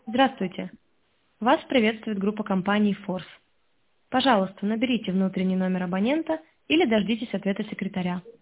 Здравствуйте. Вас приветствует группа компаний Force. Пожалуйста, наберите внутренний номер абонента или дождитесь ответа секретаря.